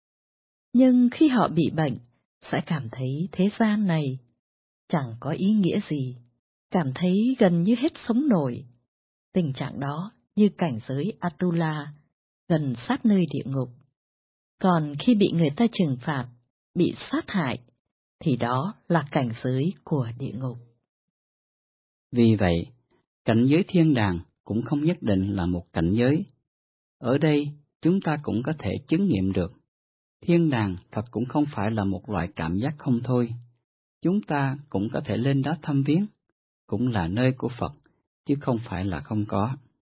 Nhưng khi họ bị bệnh, sẽ cảm thấy thế gian này chẳng có ý nghĩa gì, cảm thấy gần như hết sống nổi. Tình trạng đó như cảnh giới Atula, gần sát nơi địa ngục. Còn khi bị người ta trừng phạt, bị sát hại, thì đó là cảnh giới của địa ngục. Vì vậy, cảnh giới thiên đàng cũng không nhất định là một cảnh giới. Ở đây, chúng ta cũng có thể chứng nghiệm được. Thiên đàng thật cũng không phải là một loại cảm giác không thôi. Chúng ta cũng có thể lên đó thăm viếng, cũng là nơi của Phật, chứ không phải là không có.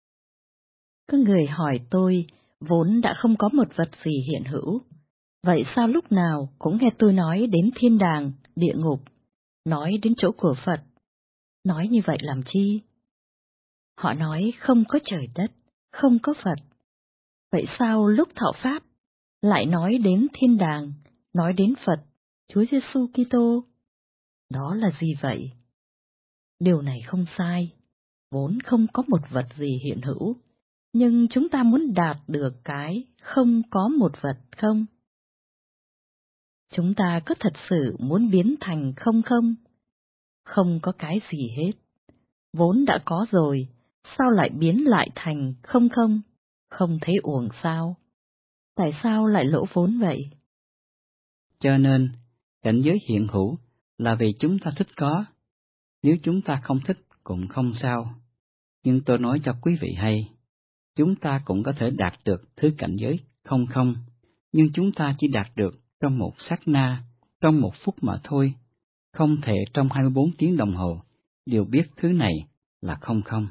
Có người hỏi tôi, vốn đã không có một vật gì hiện hữu, vậy sao lúc nào cũng nghe tôi nói đến thiên đàng, địa ngục, nói đến chỗ của Phật? Nói như vậy làm chi? Họ nói không có trời đất, không có Phật. Vậy sao lúc thọ Pháp lại nói đến thiên đàng, nói đến Phật, Chúa Giêsu Kitô. Đó là gì vậy? Điều này không sai, vốn không có một vật gì hiện hữu, nhưng chúng ta muốn đạt được cái không có một vật không? Chúng ta có thật sự muốn biến thành không không? Không có cái gì hết. Vốn đã có rồi, sao lại biến lại thành không không? Không thấy uổng sao? Tại sao lại lỗ vốn vậy? Cho nên, cảnh giới hiện hữu là vì chúng ta thích có. Nếu chúng ta không thích cũng không sao. Nhưng tôi nói cho quý vị hay, chúng ta cũng có thể đạt được thứ cảnh giới không không, nhưng chúng ta chỉ đạt được trong một sát na, trong một phút mà thôi, không thể trong 24 tiếng đồng hồ đều biết thứ này là không không.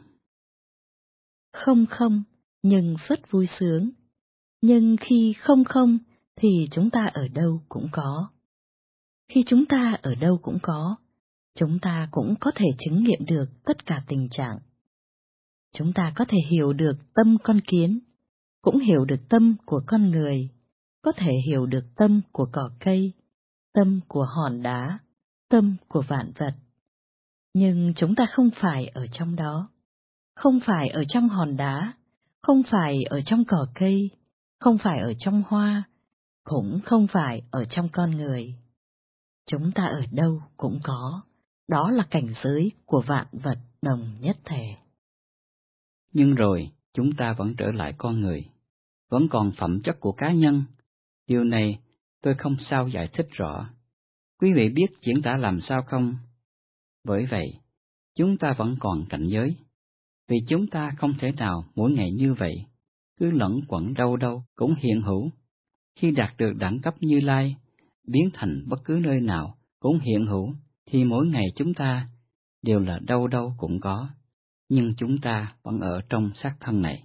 Không không, nhưng rất vui sướng. Nhưng khi không không, thì chúng ta ở đâu cũng có. Khi chúng ta ở đâu cũng có, chúng ta cũng có thể chứng nghiệm được tất cả tình trạng. Chúng ta có thể hiểu được tâm con kiến, cũng hiểu được tâm của con người, có thể hiểu được tâm của cỏ cây, tâm của hòn đá, tâm của vạn vật. Nhưng chúng ta không phải ở trong đó, không phải ở trong hòn đá, không phải ở trong cỏ cây, không phải ở trong hoa, cũng không phải ở trong con người. Chúng ta ở đâu cũng có, đó là cảnh giới của vạn vật đồng nhất thể. Nhưng rồi, chúng ta vẫn trở lại con người, vẫn còn phẩm chất của cá nhân. Điều này tôi không sao giải thích rõ. Quý vị biết diễn tả làm sao không? Bởi vậy, chúng ta vẫn còn cảnh giới, vì chúng ta không thể nào mỗi ngày như vậy, cứ lẫn quẩn đâu đâu cũng hiện hữu. Khi đạt được đẳng cấp Như Lai, biến thành bất cứ nơi nào cũng hiện hữu, thì mỗi ngày chúng ta đều là đâu đâu cũng có, nhưng chúng ta vẫn ở trong xác thân này.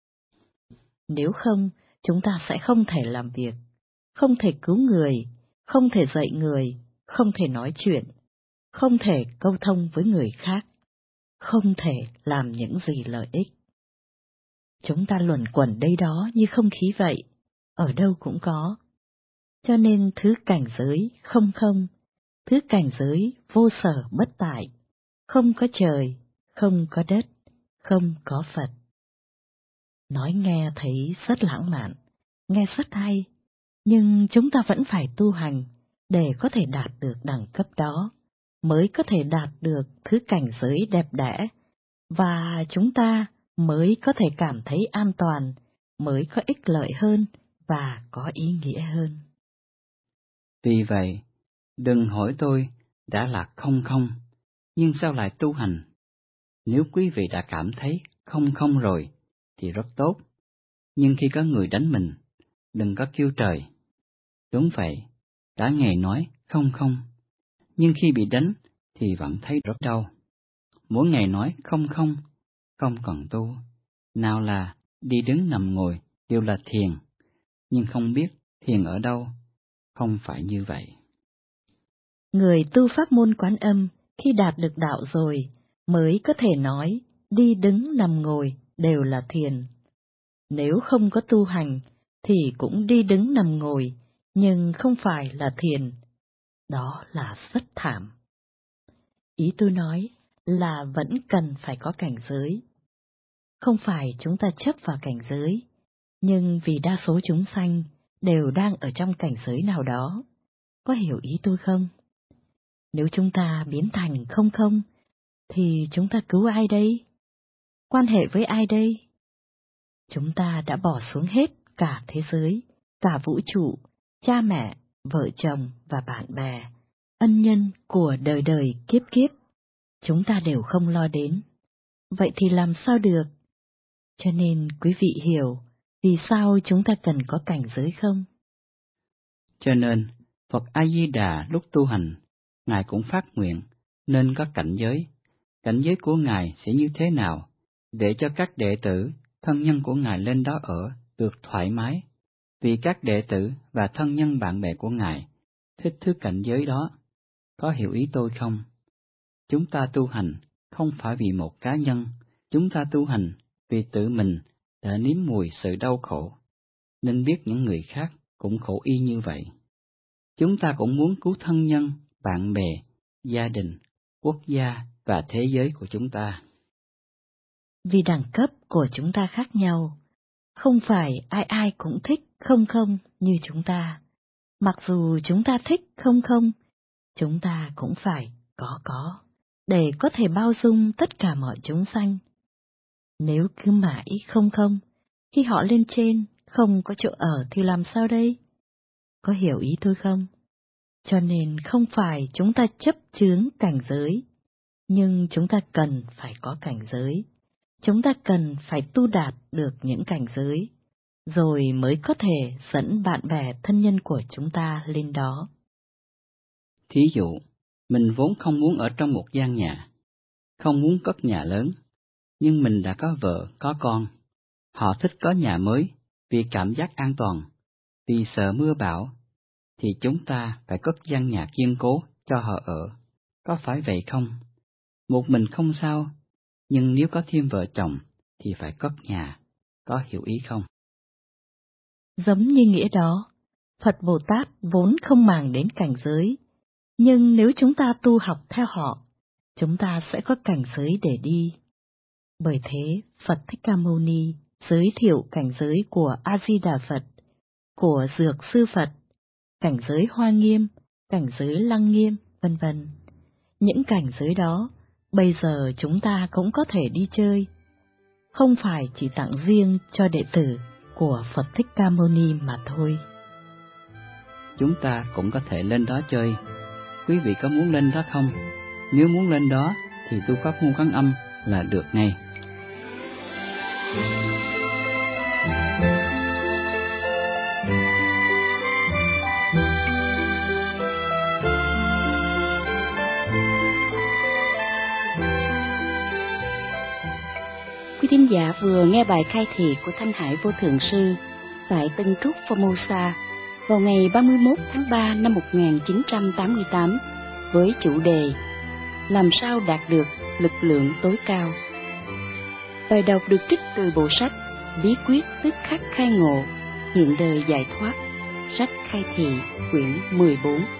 Nếu không, chúng ta sẽ không thể làm việc, không thể cứu người, không thể dạy người, không thể nói chuyện, không thể câu thông với người khác, không thể làm những gì lợi ích. Chúng ta luẩn quẩn đây đó như không khí vậy, ở đâu cũng có. Cho nên thứ cảnh giới không không, thứ cảnh giới vô sở bất tại, không có trời, không có đất, không có Phật. Nói nghe thấy rất lãng mạn, nghe rất hay, nhưng chúng ta vẫn phải tu hành để có thể đạt được đẳng cấp đó, mới có thể đạt được thứ cảnh giới đẹp đẽ, và chúng ta mới có thể cảm thấy an toàn, mới có ích lợi hơn và có ý nghĩa hơn. Vì vậy, đừng hỏi tôi đã là không không, nhưng sao lại tu hành? Nếu quý vị đã cảm thấy không không rồi, thì rất tốt. Nhưng khi có người đánh mình, đừng có kêu trời. Đúng vậy, đã nghe nói không không, nhưng khi bị đánh thì vẫn thấy rất đau. Mỗi ngày nói không không, không cần tu. Nào là đi đứng nằm ngồi đều là thiền, nhưng không biết thiền ở đâu, không phải như vậy. Người tu pháp môn Quán Âm khi đạt được đạo rồi mới có thể nói đi đứng nằm ngồi đều là thiền. Nếu không có tu hành thì cũng đi đứng nằm ngồi, nhưng không phải là thiền. Đó là rất thảm. Ý tôi nói là vẫn cần phải có cảnh giới. Không phải chúng ta chấp vào cảnh giới, nhưng vì đa số chúng sanh đều đang ở trong cảnh giới nào đó. Có hiểu ý tôi không? Nếu chúng ta biến thành không không, thì chúng ta cứu ai đây? Quan hệ với ai đây? Chúng ta đã bỏ xuống hết cả thế giới, cả vũ trụ, cha mẹ, vợ chồng và bạn bè, ân nhân của đời đời kiếp kiếp. Chúng ta đều không lo đến. Vậy thì làm sao được? Cho nên quý vị hiểu vì sao chúng ta cần có cảnh giới không? Cho nên, Phật A-di-đà lúc tu hành, Ngài cũng phát nguyện nên có cảnh giới. Cảnh giới của Ngài sẽ như thế nào, để cho các đệ tử, thân nhân của Ngài lên đó ở được thoải mái, vì các đệ tử và thân nhân bạn bè của Ngài thích thứ cảnh giới đó. Có hiểu ý tôi không? Chúng ta tu hành không phải vì một cá nhân, chúng ta tu hành vì tự mình đã nếm mùi sự đau khổ, nên biết những người khác cũng khổ y như vậy. Chúng ta cũng muốn cứu thân nhân, bạn bè, gia đình, quốc gia và thế giới của chúng ta. Vì đẳng cấp của chúng ta khác nhau, không phải ai ai cũng thích không không như chúng ta. Mặc dù chúng ta thích không không, chúng ta cũng phải có, để có thể bao dung tất cả mọi chúng sanh. Nếu cứ mãi không không, khi họ lên trên không có chỗ ở thì làm sao đây? Có hiểu ý tôi không? Cho nên không phải chúng ta chấp chướng cảnh giới, nhưng chúng ta cần phải có cảnh giới. Chúng ta cần phải tu đạt được những cảnh giới, rồi mới có thể dẫn bạn bè thân nhân của chúng ta lên đó. Thí dụ, mình vốn không muốn ở trong một gian nhà, không muốn cất nhà lớn, nhưng mình đã có vợ, có con. Họ thích có nhà mới vì cảm giác an toàn, vì sợ mưa bão, thì chúng ta phải cất gian nhà kiên cố cho họ ở. Có phải vậy không? Một mình không sao, nhưng nếu có thêm vợ chồng thì phải cất nhà. Có hiểu ý không? Giống như nghĩa đó, Phật Bồ Tát vốn không màng đến cảnh giới, nhưng nếu chúng ta tu học theo họ, chúng ta sẽ có cảnh giới để đi. Bởi thế, Phật Thích Ca Mâu Ni giới thiệu cảnh giới của A-di-đà Phật, của Dược Sư Phật, cảnh giới Hoa Nghiêm, cảnh giới Lăng Nghiêm, vân vân. Những cảnh giới đó, bây giờ chúng ta cũng có thể đi chơi, không phải chỉ tặng riêng cho đệ tử của Phật Thích Ca Mâu Ni mà thôi. Chúng ta cũng có thể lên đó chơi. Quý vị có muốn lên đó không? Nếu muốn lên đó thì tu pháp môn Quán Âm là được ngay. Quý thính giả vừa nghe bài khai thị của Thanh Hải Vô Thượng Sư tại Tân Trúc Formosa vào ngày 31 tháng 3 năm 1988 với chủ đề Làm sao đạt được lực lượng tối cao. Bài đọc được trích từ bộ sách Bí quyết tức khắc khai ngộ, hiện đời giải thoát, sách khai thị quyển 14.